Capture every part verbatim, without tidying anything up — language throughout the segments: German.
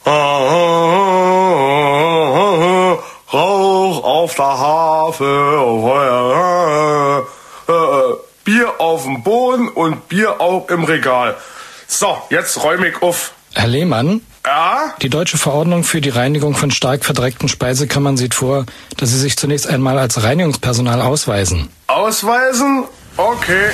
Rauch auf der Harfe, Bier auf dem Boden und Bier auch im Regal. So, jetzt räume ich auf. Herr Lehmann? Ja? Die deutsche Verordnung für die Reinigung von stark verdreckten Speisekammern sieht vor, dass Sie sich zunächst einmal als Reinigungspersonal ausweisen. Ausweisen? Okay.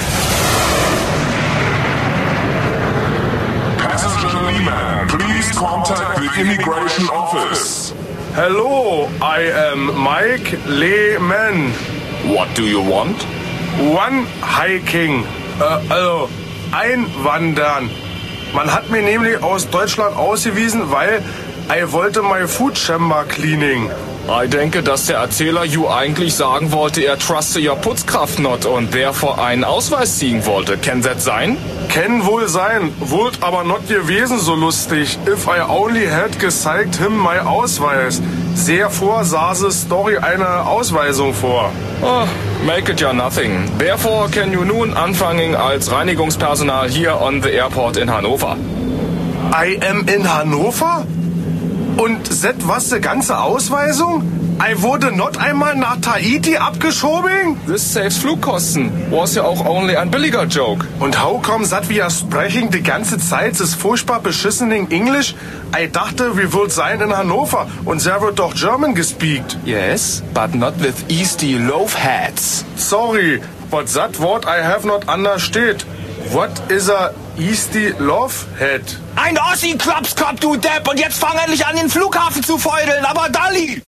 Passenger Lehman, please contact the immigration office. Hello, I am Mike Lehman. What do you want? One hiking. Äh, also, einwandern. Man hat mir nämlich aus Deutschland ausgewiesen, weil ich wollte my food chamber cleaning. Ich denke, dass der Erzähler you eigentlich sagen wollte, er truste your Putzkraft not und therefore einen Ausweis ziehen wollte. Kann das sein? Kann wohl sein, wollt aber not gewesen so lustig. If I only had gezeigt him my Ausweis. Sehr vor saße Story eine Ausweisung vor. Oh, make it ja nothing. Therefore can you nun anfangen als Reinigungspersonal hier on the airport in Hannover. I am in Hannover? Und set was die ganze Ausweisung? I wurde not einmal nach Tahiti abgeschoben? This saves Flugkosten. Was ja auch only ein billiger Joke. Und how come that wir sprechen die ganze Zeit das furchtbar beschissenen Englisch? I dachte, wir würd sein in Hannover und there wird doch German gespeakt. Yes, but not with Easty loaf hats. Sorry, but that word I have not understood. What is a Easty Love Head? Ein Ossi-Klopskopf, du Depp! Und jetzt fang endlich an, den Flughafen zu feudeln, aber Dalli!